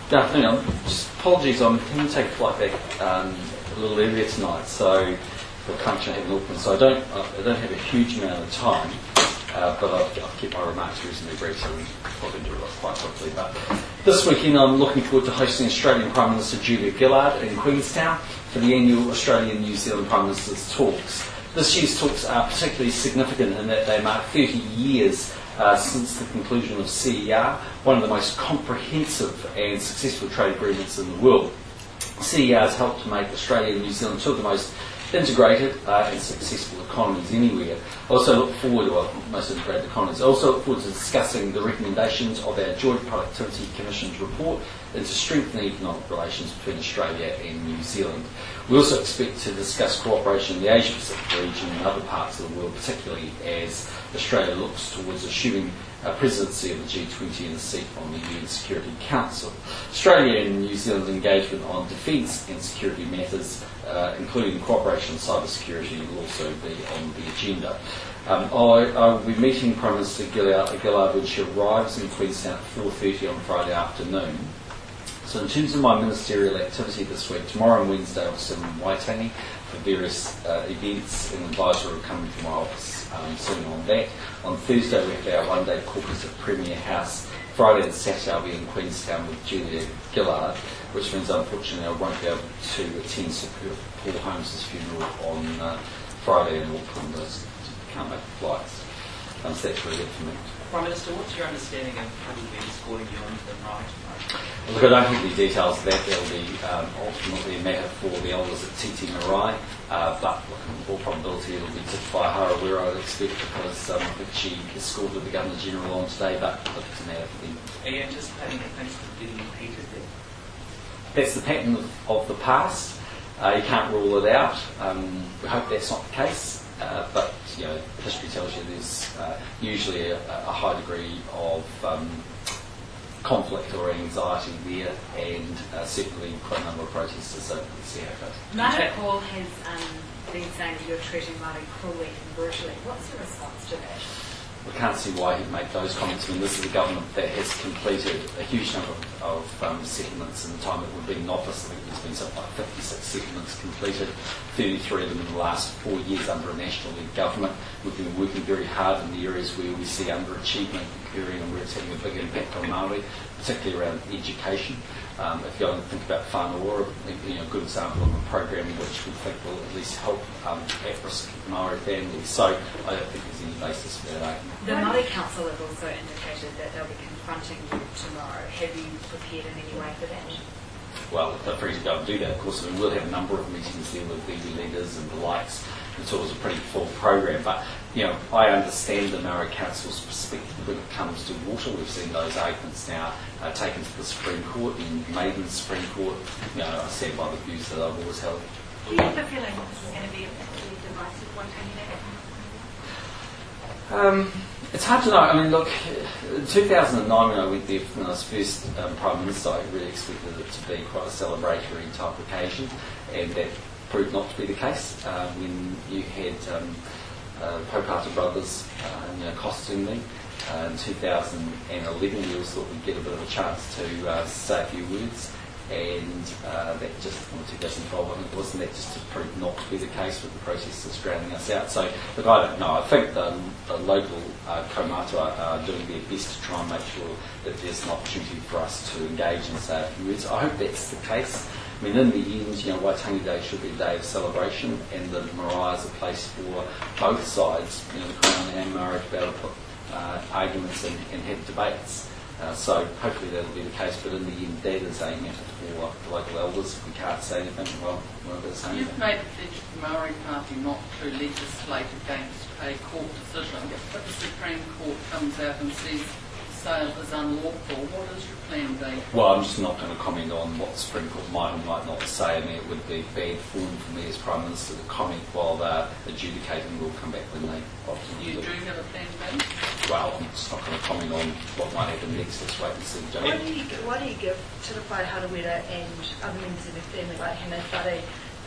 Good afternoon. Just apologies, I'm going to take a flight back a little earlier tonight, so we're crunching in Auckland, so I don't have a huge amount of time, but I've kept my remarks reasonably brief, so we'll probably do it quite quickly. But this weekend I'm looking forward to hosting Australian Prime Minister Julia Gillard in Queenstown for the annual Australian New Zealand Prime Minister's Talks. This year's talks are particularly significant in that they mark 30 years since the conclusion of CER, one of the most comprehensive and successful trade agreements in the world. CER has helped to make Australia and New Zealand two of the most integrated and successful economies anywhere. I also look forward to most integrated economies. I also look forward to discussing the recommendations of our Joint Productivity Commission's report into strengthening economic relations between Australia and New Zealand. We also expect to discuss cooperation in the Asia Pacific region and other parts of the world, particularly as Australia looks towards assuming presidency of the G20 and a seat on the UN Security Council. Australia and New Zealand's engagement on defence and security matters, including cooperation on cyber security, will also be on the agenda. I will be meeting Prime Minister Gillard when she arrives in Queenstown at 4:30 on Friday afternoon. So in terms of my ministerial activity this week, tomorrow and Wednesday I'll sit in Waitangi for various events, and advisor will come to my office soon on that. On Thursday we have our one-day caucus at Premier House. Friday and Saturday I'll be in Queenstown with Julia Gillard, which means unfortunately I won't be able to attend Sir Paul Holmes' funeral on Friday in Auckland. I can't make the flights. So that's really it for me. Prime Minister, what's your understanding of who will be escorting you onto the ride tomorrow? Look, I don't have any details of that. That'll be ultimately a matter for the elders at Titi Marae, but look, in all probability it'll be tipped by Harawira, I'd expect, because I think she escorted the Governor-General on today, but look, it's a matter for them. Are you anticipating that things could be repeated there? That's the pattern of the past. You can't rule it out. We hope that's not the case, but you know, history tells you there's usually a high degree of conflict or anxiety there, and certainly quite a number of protesters, so let's see how it goes. Margaret Hall has been saying that you're treating Māori cruelly and brutally. What's your response to that? I can't see why he'd make those comments. I mean, this is a government that has completed a huge number of settlements in the time that we've been in office. I think there's been something like 56 settlements completed, 33 of them in the last 4 years under a National League government. We've been working very hard in the areas where we see underachievement occurring and where it's having a big impact on Māori, particularly around education. If you go and think about Whanau, a good example of a program which we think will at least help at-risk Māori families. So I don't think there's any basis for that argument. The Māori Council have also indicated that they'll be confronting you tomorrow. Have you prepared in any way for that? Well, they're free to go and do that, of course. I mean, we'll have a number of meetings there with Iwi leaders and the likes. It's always a pretty full program, but you know, I understand the Maori Council's perspective when it comes to water. We've seen those arguments now taken to the Supreme Court and made in the Supreme Court. You know, I stand by the views that I've always held. Do you have a feeling this is going to be a particularly divisive one candidate? It's hard to know. I mean, look, in 2009 when I went there when I was first Prime Minister, I really expected it to be quite a celebratory type occasion, and that proved not to be the case. When you had Pokata Brothers costuming in 2011, we always thought we'd get a bit of a chance to say a few words, and that just, in 2012, I think, wasn't that just proved not to be the case with the protesters drowning us out. So, look, I don't know. I think the local kaumātua are doing their best to try and make sure that there's an opportunity for us to engage and say a few words. I hope that's the case. I mean, in the end, Waitangi Day should be a day of celebration, and the marae is a place for both sides, the Crown and Maori, to be able to put arguments and have debates. So hopefully that'll be the case, but in the end, that is a matter for the local elders. If we can't say anything, well, we're not going to say anything. You've made the pledge to the Maori Party not to legislate against a court decision, but the Supreme Court comes out and says sale is unlawful. What is your plan B? Well, I'm just not going to comment on what the Supreme Court might or might not say. I mean, it would be bad form for me as Prime Minister to comment while they're adjudicating. We'll come back when they often do. You do have a plan B? Well, I'm just not going to comment on what might happen next. Let's wait and see. Why do you give Te Pai Harawira and other members of the family like Hannah Whare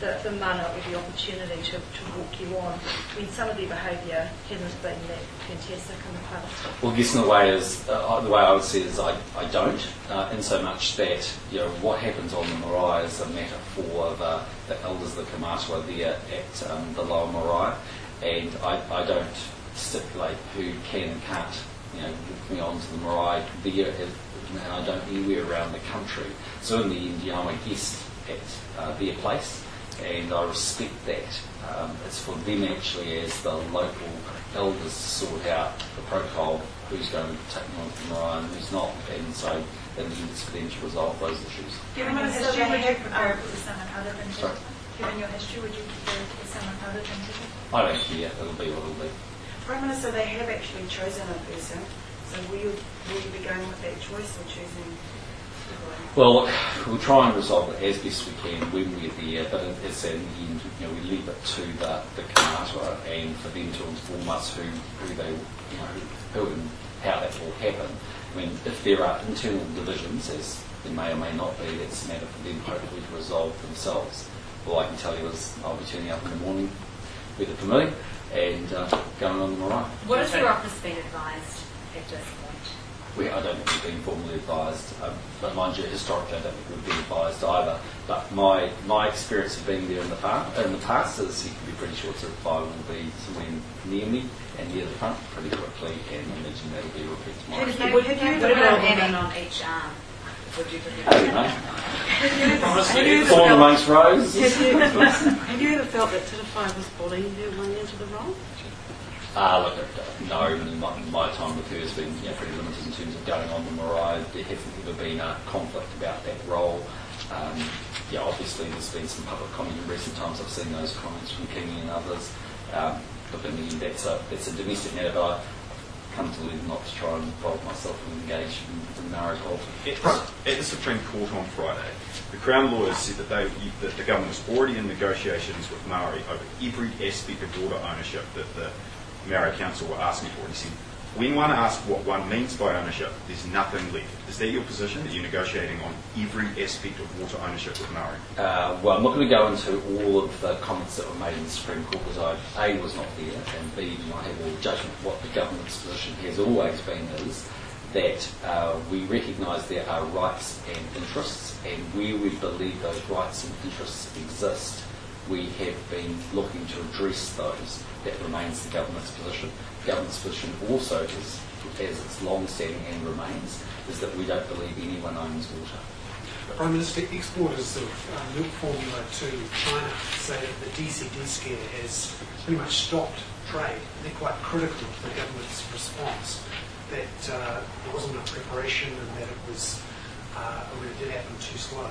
the mana or the opportunity to walk you on when some of their behaviour hasn't been that fantastic in the past? Well, I guess in the way I would see it is I don't, in so much that what happens on the marae is a matter for the elders of the Kaumātua there at the Lower Marae, and I don't stipulate who can and can't walk me onto the marae there, and I don't anywhere around the country. So in the end, I'm a guest at their place, and I respect that. It's for them actually as the local elders to sort out the protocol, who's going to take me onto the marae and who's not, and so in the end it's for them to resolve those issues. Given your history, would you prefer it with someone other than Sorry? Given your history, would you prefer it with someone other than Ticket? I don't care, it'll be what it'll be. Prime Minister, they have actually chosen a person, so will you be going with that choice or choosing? Well, we'll try and resolve it as best we can when we're there, but it's in the end, we leave it to the Kaumātua and for them to inform us who they, who and how that will happen. I mean, if there are internal divisions, as there may or may not be, that's a matter for them hopefully to resolve themselves. All I can tell you is I'll be turning up in the morning, weather permitting, and going on the marae. What has your office been advised at this point? I don't think we've been formally advised, but mind you, historically I don't think we've been advised either. But my experience of being there in the past is you can be pretty sure Survivor will be somewhere near me and near the front pretty quickly, and I imagine that'll be repeated tomorrow. What about adding on each arm? Would you I don't know. Thorn amongst roses. Have you ever felt that Titify was bullying you going into the role? Look, no, my time with her has been pretty limited in terms of going on the marae. There hasn't ever been a conflict about that role. Obviously there's been some public comment in recent times. I've seen those comments from Kingy and others. But in the end, that's a domestic matter, but I've come to learn not to try and involve myself and engage in marriage politics. At the Supreme Court on Friday, the Crown lawyers said that the government was already in negotiations with Maori over every aspect of water ownership that the Maori Council were asking for. He said, when one asks what one means by ownership, there's nothing left. Is that your position, that you're negotiating on every aspect of water ownership with Maori? Well, I'm not going to go into all of the comments that were made in the Supreme Court because I, A, was not there, and B, I have all judgment. What the government's position has always been is that we recognise there are rights and interests, and where we believe those rights and interests exist, we have been looking to address those. That remains the government's position. The government's position also is, as it's long-standing and remains, is that we don't believe anyone owns water. Prime Minister, exporters of milk formula to China say that the DCD scare has pretty much stopped trade. They're quite critical of the government's response, that there wasn't enough preparation and that it was, when it did happen, too slow.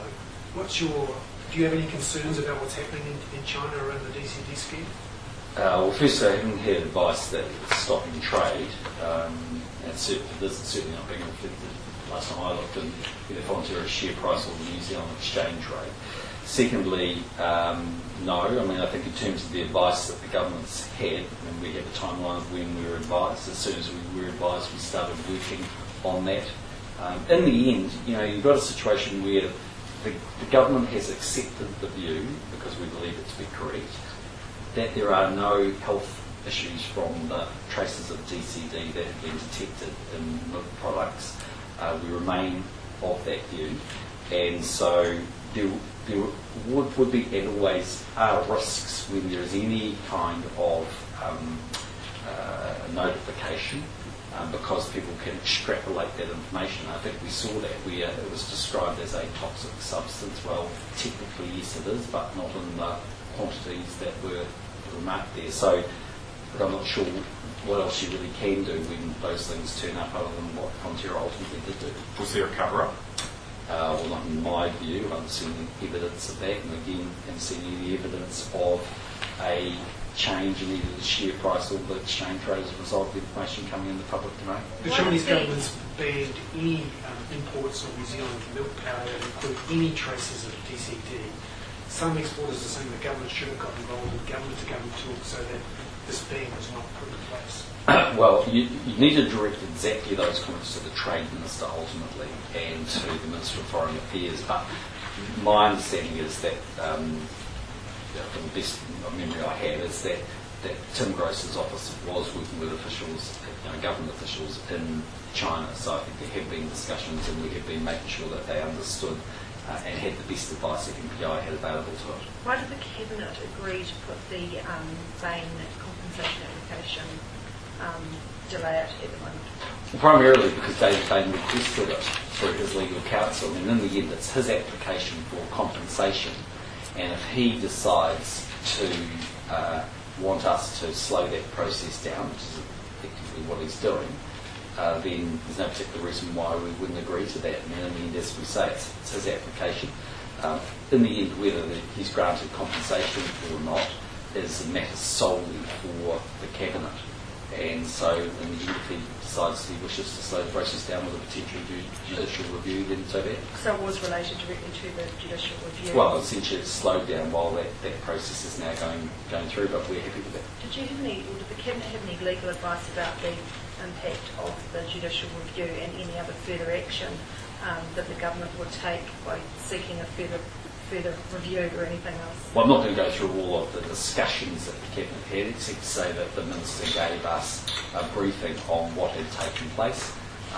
Do you have any concerns about what's happening in China around the DCD scheme? Well, first, I haven't had advice that it's stopping trade. This is certainly not being reflected. Last time I looked in either Fonterra's share price or the New Zealand exchange rate. Secondly, no. I mean, I think in terms of the advice that the government's had, we have a timeline of when we were advised. As soon as we were advised, we started working on that. In the end, you've got a situation where the government has accepted the view, because we believe it to be correct, that there are no health issues from the traces of DCD that have been detected in milk products. We remain of that view, and so there would be and always are risks when there is any kind of notification, because people can extrapolate that information. I think we saw that where it was described as a toxic substance. Well, technically yes it is, but not in the quantities that were remarked there. So I'm not sure what else you really can do when those things turn up other than what Fonterra ultimately did do. Was there a cover-up? Well, not in my view. I haven't seen any evidence of that, and again, haven't seen any evidence of a change in either the share price or the exchange rate as a result of the information coming in the public domain. The Chinese government's banned any imports of New Zealand milk powder that include any traces of DCD. Some exporters are saying the government should have got involved in government-to-government talks so that this ban was not put in place. Well, you need to direct exactly those comments to the Trade Minister ultimately and to the Minister of Foreign Affairs, but my understanding is that from the best memory I have, is that Tim Gross's office was working with officials, government officials in China. So I think there have been discussions, and we have been making sure that they understood and had the best advice that MPI had available to it. Why did the Cabinet agree to put the Bain compensation application delay it at the moment? Primarily because David Bain requested it through his legal counsel, and in the end it's his application for compensation, and if he decides to want us to slow that process down, which is effectively what he's doing, then there's no particular reason why we wouldn't agree to that. And in the end, as we say, it's his application. In the end, whether he's granted compensation or not is a matter solely for the Cabinet. And so, in the end, if he decides he wishes to slow the process down with a potential judicial review, then so be it. So it was related directly to the judicial review? Well, essentially it's slowed down while that process is now going through, but we're happy with that. Did the Cabinet have any legal advice about the impact of the judicial review and any other further action that the government would take by seeking a further review or anything else? Well, I'm not going to go through all of the discussions that the Cabinet had, except to say that the Minister gave us a briefing on what had taken place,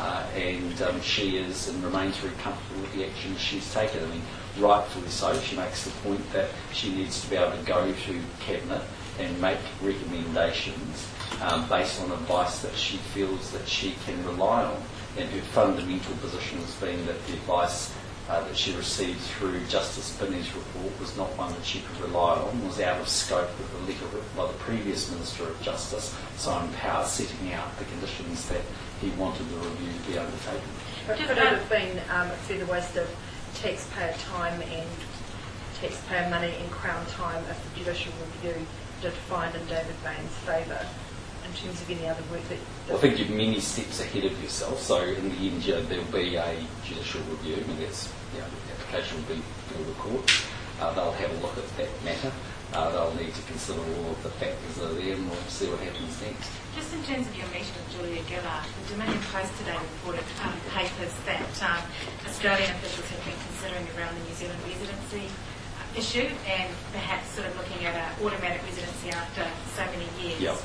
and she is and remains very comfortable with the action she's taken. I mean, rightfully so. She makes the point that she needs to be able to go to Cabinet and make recommendations based on advice that she feels that she can rely on. And her fundamental position has been that the advice that she received through Justice Binney's report was not one that she could rely on, was out of scope with the letter written by the previous Minister of Justice, Simon Power, setting out the conditions that he wanted the review to be undertaken. But could it have been a further waste of taxpayer time and taxpayer money and Crown time if the judicial review did find in David Bain's favour in terms of any other work that... I think you're many steps ahead of yourself, so in the end there'll be a judicial review, and that's, the application will be before the court. They'll have a look at that matter. They'll need to consider all of the factors that are there, and we'll see what happens next. Just in terms of your meeting with Julia Gillard, the Dominion Post today reported papers that Australian officials have been considering around the New Zealand residency issue, and perhaps sort of looking at an automatic residency after so many years. Yep.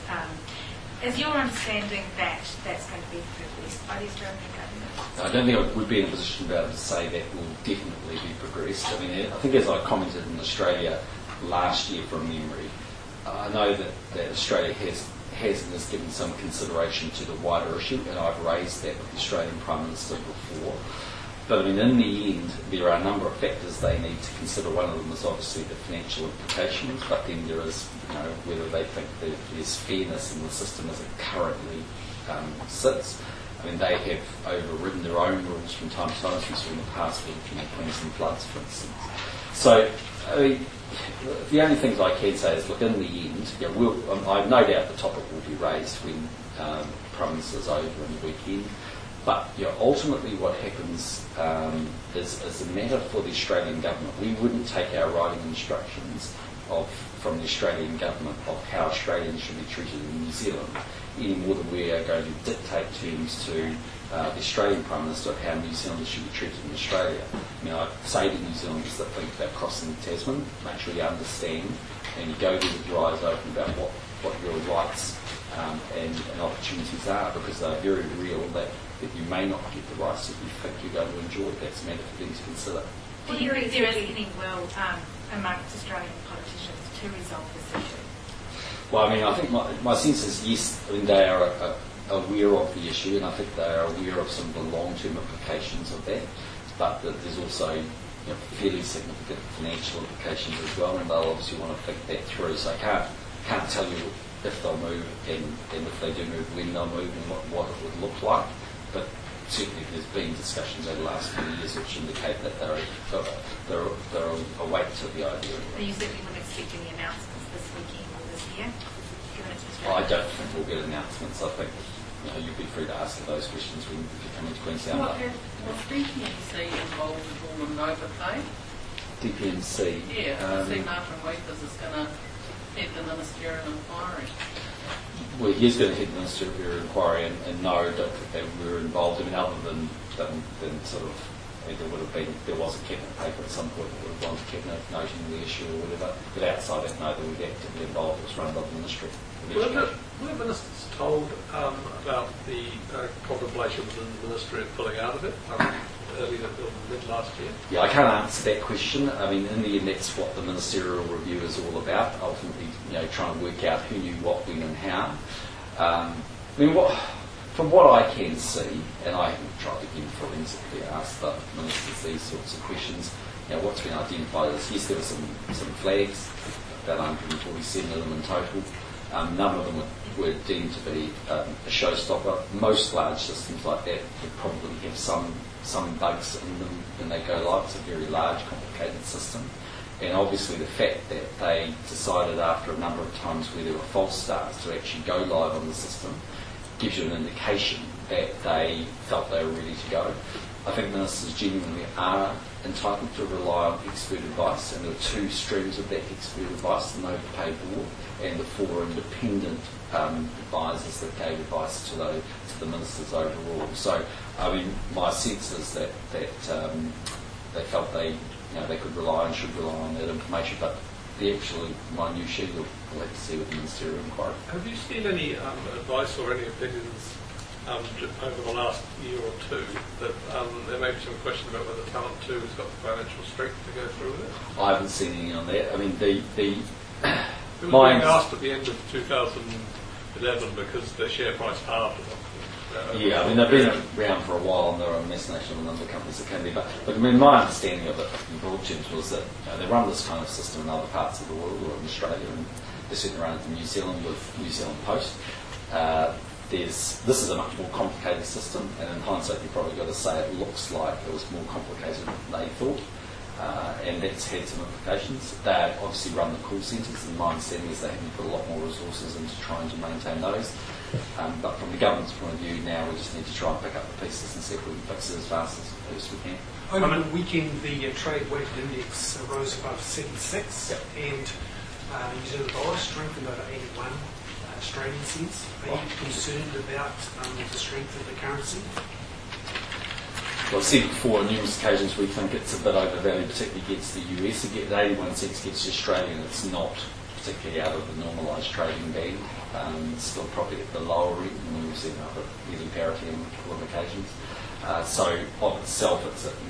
Is your understanding that that's going to be progressed by the Australian government? I don't think I would be in a position to be able to say that will definitely be progressed. I mean, I think as I commented in Australia last year from memory, I know that Australia has and has given some consideration to the wider issue, and I've raised that with the Australian Prime Minister before. But I mean, in the end, there are a number of factors they need to consider. One of them is obviously the financial implications, but then there is, whether they think that there's fairness in the system as it currently sits. I mean, they have overridden their own rules from time to time, as we saw in the past with the Queensland floods, for instance. So, I mean, the only things I can say is, look, in the end, I have no doubt the topic will be raised when Prime Minister's over in the weekend. But ultimately what happens is a matter for the Australian government. We wouldn't take our writing instructions from the Australian government of how Australians should be treated in New Zealand any more than we are going to dictate terms to the Australian Prime Minister of how New Zealanders should be treated in Australia. I mean, I say to New Zealanders that think about crossing the Tasman, make sure you understand and you go there with your eyes open about what your rights and opportunities are, because they're very real, that you may not get the rights that you think you're going to enjoy. That's a matter for them to consider. Do you think there is any will amongst Australian politicians to resolve this issue? Well, I mean, I think my sense is yes, I mean, they are aware of the issue, and I think they are aware of some of the long-term implications of that, but that there's also fairly significant financial implications as well, and they'll obviously want to think that through. So I can't tell you if they'll move, and if they do move, when they'll move, and what it would look like. But certainly there's been discussions over the last few years which indicate that they're awake to the idea. So you certainly wouldn't expect any announcements this weekend or this year, given it's Australia? Well, I don't think we'll get announcements. I think you'd be free to ask those questions when you come into Queensland. Was DPMC involved with all the Nova Pay? DPMC? Yeah, I see Martin Weepers is going to head the ministerial inquiry. Well, he's going to head the ministerial inquiry, and no, I don't think that we're involved. I mean, other than sort of I mean, there was a cabinet paper at some point that would have gone to cabinet noting the issue or whatever, but outside that, no, they would be actively involved. It was run by the Ministry of Education. Were ministers told about the contemplation within the ministry of pulling out of it earlier mid last year? Yeah, I can't answer that question. I mean, in the end, that's what the ministerial review is all about. Ultimately, trying to work out who knew what, when, and how. I mean, from what I can see, and I haven't tried to give forensically ask the ministers these sorts of questions, what's been identified is, yes, there were some flags, about 147 of them in total. None of them were deemed to be a showstopper. Most large systems like that would probably have some bugs in them when they go live. It's a very large, complicated system. And obviously the fact that they decided after a number of times where there were false starts to actually go live on the system gives you an indication that they felt they were ready to go. I think ministers genuinely are entitled to rely on expert advice, and there are two streams of that expert advice, the Nova Pay Board and the four independent advisors that gave advice to the ministers overall. So, I mean, my sense is that they felt they could rely and should rely on that information, but the actual minutiae we'll have to see with the ministerial inquiry. Have you seen any advice or any opinions over the last year or two that there may be some question about whether Talent 2 has got the financial strength to go through with it? I haven't seen any on that. I mean, it was being asked at the end of 2011 because the share price halved. Yeah, I mean, they've been around for a while, and there are a mass national number of companies that can be. But I mean, my understanding of it in broad terms was that they run this kind of system in other parts of the world, or in Australia, and they certainly run it in New Zealand with New Zealand Post. This is a much more complicated system, and in hindsight, you've probably got to say it looks like it was more complicated than they thought, and that's had some implications. They obviously run the call centres, and my understanding is they haven't put a lot more resources into trying to maintain those. But from the government's point of view, now we just need to try and pick up the pieces and see if we can fix it as fast as we can. Over the weekend, the trade weighted index rose above 76, yep. And the New Zealand dollar strengthened over 81 Australian cents. Are you concerned about the strength of the currency? Well, I've said before on numerous occasions we think it's a bit overvalued, particularly against the US. Again, 81 cents against Australia, and it's not particularly out of the normalised trading band. It's still probably at the lower end, and we've seen up at nearly parity on a couple of occasions. So, of itself,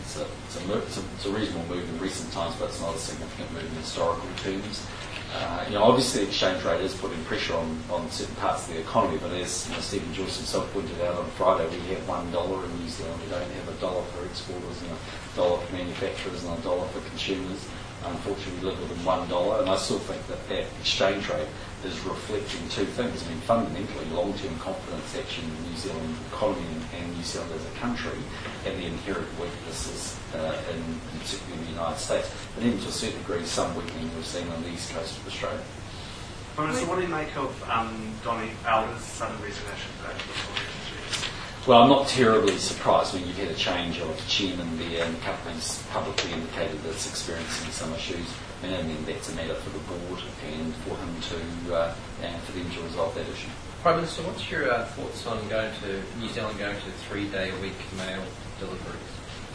it's a reasonable move in recent times, but it's not a significant move in historical terms. Obviously, the exchange rate is putting pressure on certain parts of the economy, but as Stephen Joyce himself pointed out on Friday, we have $1 in New Zealand. We don't have $1 for exporters and $1 for manufacturers and $1 for consumers. Unfortunately, we live within $1, and I still think that exchange rate is reflecting two things. I mean, fundamentally, long-term confidence actually in the New Zealand economy and New Zealand as a country, and the inherent weaknesses in particularly the United States, and even to a certain degree, some weakening we've seen on the east coast of Australia. So what do you make of Donny Alder's sudden resignation today? Well, I'm not terribly surprised. I mean, you've had a change of chairman there, and the company's publicly indicated that it's experiencing some issues. And I mean, that's a matter for the board and for him and for them to resolve that issue. Prime Minister, what's your thoughts on New Zealand going to 3-day-a-week mail deliveries?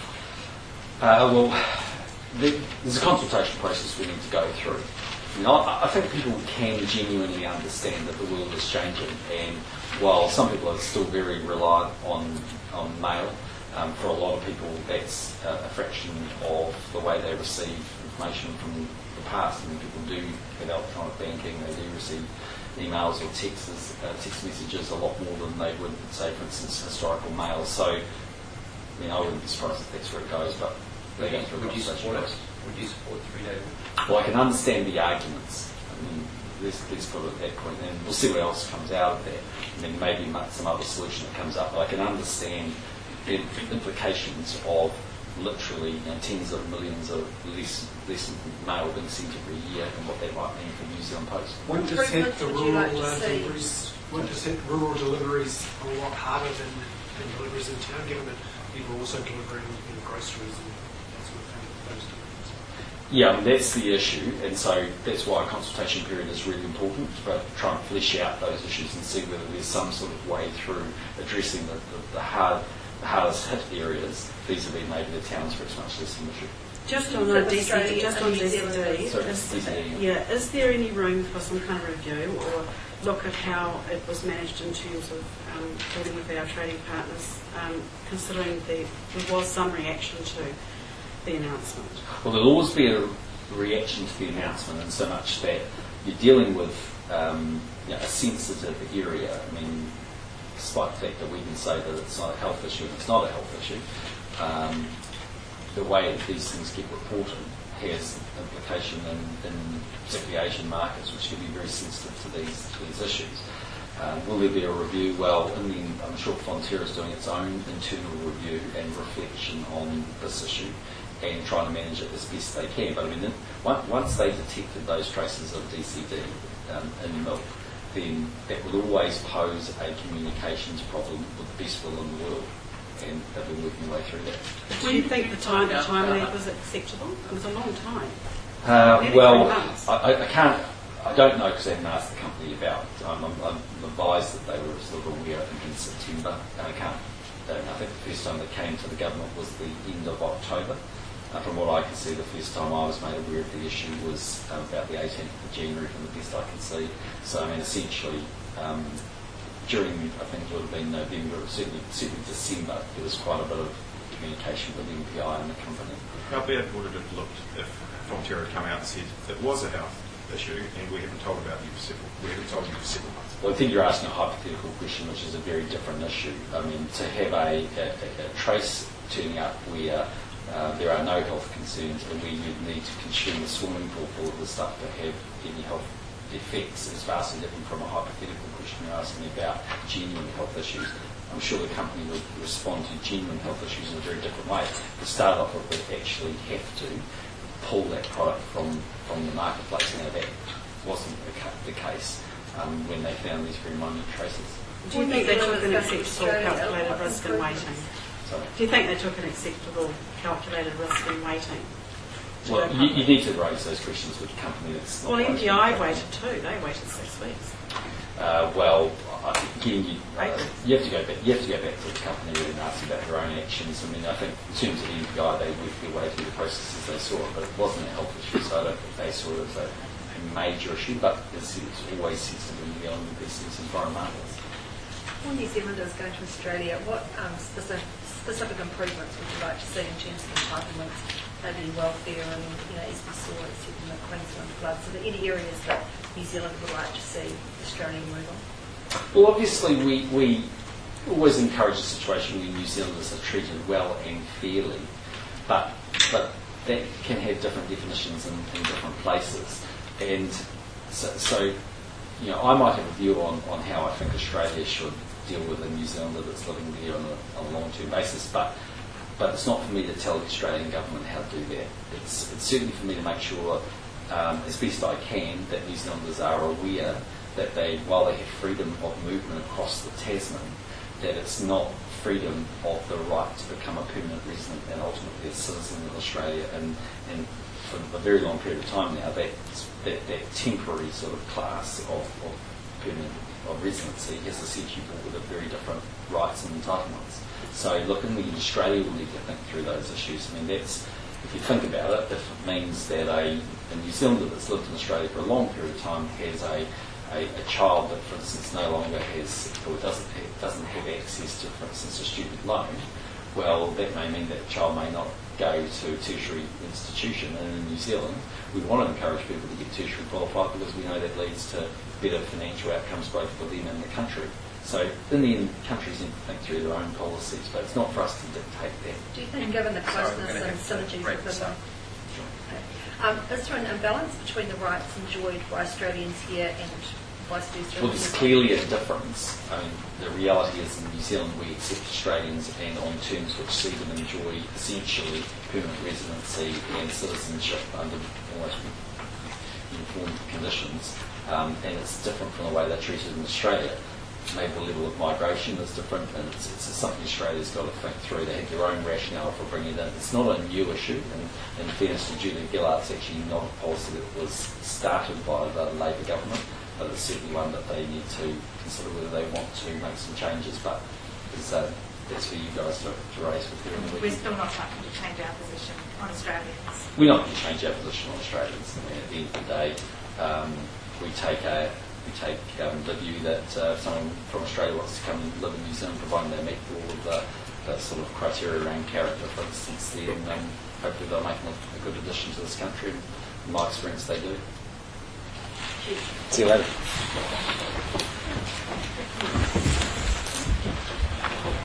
Well, there's a consultation process we need to go through. I think people can genuinely understand that the world is changing, and while some people are still very reliant on mail, for a lot of people that's a fraction of the way they receive information from the past. I mean, people do have electronic banking, they do receive emails or text messages a lot more than they would, say, for instance, historical mail. So, I mean, I wouldn't be surprised if that's where it goes, but they're going through a conversation process. Would you support 3-day? Well, I can understand the arguments. I mean, let's put it at that point, and we'll see what else comes out of that. I mean, maybe some other solution that comes up, but I can understand the implications of literally tens of millions of less mail being sent every year and what that might mean for New Zealand Post. Won't just hit the rural deliveries a lot harder than deliveries in town, given that people are also delivering groceries and that sort of thing, those deliveries? Yeah, I mean, that's the issue, and so that's why a consultation period is really important, but try and flesh out those issues and see whether there's some sort of way through addressing the hard hardest hit areas, vis-a-vis maybe the towns where it's much less of an issue. Just on the DCD, is there any room for some kind of review or look at how it was managed in terms of dealing with our trading partners, considering there was some reaction to the announcement? Well, there'll always be a reaction to the announcement, in so much that you're dealing with a sensitive area. I mean, despite the fact that we can say that it's not a health issue, and it's not a health issue, the way that these things get reported has implication in particularly Asian markets, which can be very sensitive to these issues. Will there be a review? Well, I'm sure Fonterra is doing its own internal review and reflection on this issue and trying to manage it as best they can. But I mean, once they detected those traces of DCD in milk, then that would always pose a communications problem with the best will in the world, and they've been working their way through that. Do you think the time lag was acceptable? It was a long time. Well, I don't know because I haven't asked the company about it. I'm advised that they were sort of aware, I think, in September, and I think the first time they came to the government was the end of October. From what I can see, the first time I was made aware of the issue was about the 18th of January, from the best I can see. So, I mean, essentially, during, I think it would have been November, certainly December, there was quite a bit of communication with MPI and the company. How bad would it have looked if Fonterra had come out and said it was a health issue and we haven't told you for several months? Well, I think you're asking a hypothetical question, which is a very different issue. I mean, to have a trace turning up where there are no health concerns and where you need to consume a swimming pool full of the stuff to have any health effects is vastly different from a hypothetical question you're asking about genuine health issues. I'm sure the company would respond to genuine health issues in a very different way. To start off with, they actually have to pull that product from the marketplace. Now, that wasn't the case when they found these very minute traces. Do you think they took an acceptable calculated risk in waiting? Sorry? Do you think they took an acceptable calculated risk in waiting? Well, you need to raise those questions with the company. That's not MPI waited too. They waited 6 weeks. Again, you have to go back to the company and ask about their own actions. I mean, I think in terms of the MPI, they worked their way through the process as they saw it, but it wasn't a health issue, so I don't think they saw it as a major issue. But it's always sensitive in New Zealand with these foreign markets. For New Zealanders going to Australia, what specific improvements would you like to see in terms of entitlements, maybe welfare and as we saw in the Queensland floods? Are there any areas that New Zealand would like to see Australia move on? Well, obviously we always encourage a situation where New Zealanders are treated well and fairly, but that can have different definitions in different places. And so I might have a view on how I think Australia should deal with a New Zealander that's living there on a long-term basis, but it's not for me to tell the Australian government how to do that. It's certainly for me to make sure, as best I can, that New Zealanders are aware that while they have freedom of movement across the Tasman, that it's not freedom of the right to become a permanent resident and ultimately a citizen of Australia. And for a very long period of time now, that temporary sort of class of permanent residency has essentially brought with it very different rights and entitlements. So look, in Australia we'll need to think through those issues. I mean, if you think about it, if it means that a New Zealander that's lived in Australia for a long period of time has a child that, for instance, no longer has or doesn't have access to, for instance, a student loan, well, that may mean that the child may not go to a tertiary institution. And in New Zealand, we want to encourage people to get tertiary qualified because we know that leads to better financial outcomes both for them and the country. So in the end, countries need to think through their own policies, but it's not for us to dictate that. Do you think, given the closeness and synergies within them, is there an imbalance between the rights enjoyed by Australians here and vice versa? Well, there's clearly a difference. I mean, the reality is in New Zealand we accept Australians and on terms which see them enjoy essentially permanent residency and citizenship under almost uniform conditions. And it's different from the way they're treated in Australia. Maybe the level of migration is different, and it's something Australia's got to think through. They have their own rationale for bringing it in. It's not a new issue, and in fairness to Julia Gillard, it's actually not a policy that was started by the Labor government, but it's certainly one that they need to consider whether they want to make some changes. But that's for you guys to raise with you. We're still not likely to change our position on Australians. We're not going to change our position on Australians. I mean, at the end of the day, we take the view that if someone from Australia wants to come and live in New Zealand, providing they meet all of the sort of criteria around character, for instance, then hopefully they'll make a good addition to this country. And in my experience, they do. See you later.